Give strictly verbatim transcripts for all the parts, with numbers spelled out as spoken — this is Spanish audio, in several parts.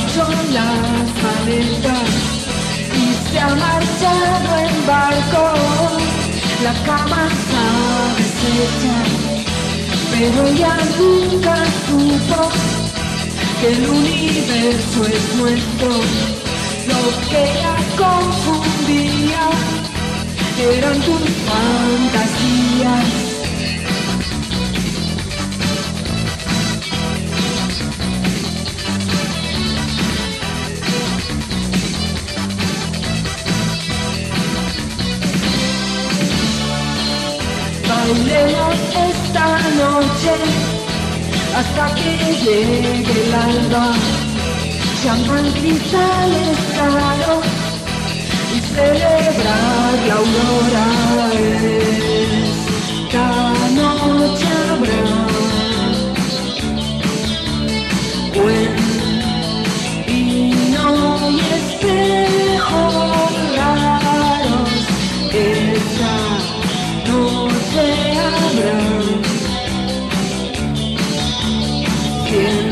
hecho las maletas y se ha marchado en barco. La cama está deshecha, pero ella nunca supo que el universo es nuestro. Lo que la confundía eran tus fantasías. Bailemos esta noche hasta que llegue el alba. Champán, cristales caros y celebrar la aurora. Esta noche habrá buen vino y espejos raros. Esta noche habrá cien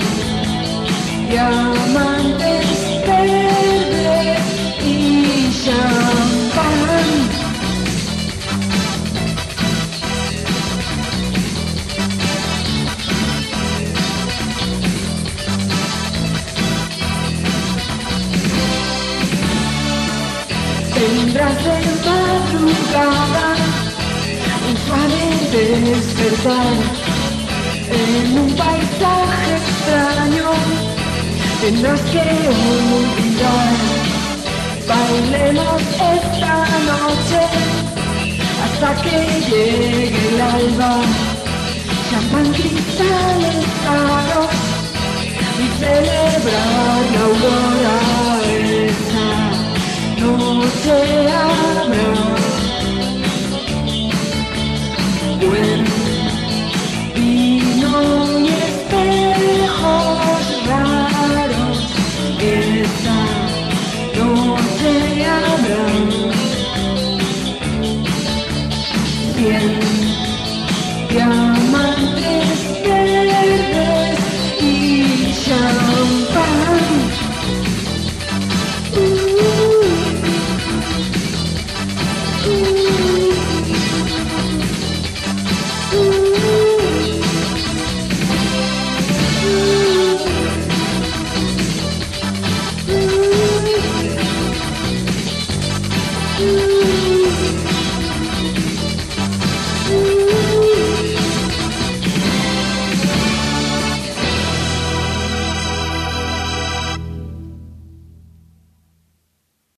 diamantes verdes y champán. Tendrás de madrugada un suave despertar en un paisaje extraño. Tendrás que olvidar. Bailemos esta noche hasta que llegue el alba. Champán, cristales caros y celebrar la aurora. Esta noche habrá buen vino y espejos raros. Esta noche habrá cien diamantes verdes y champán.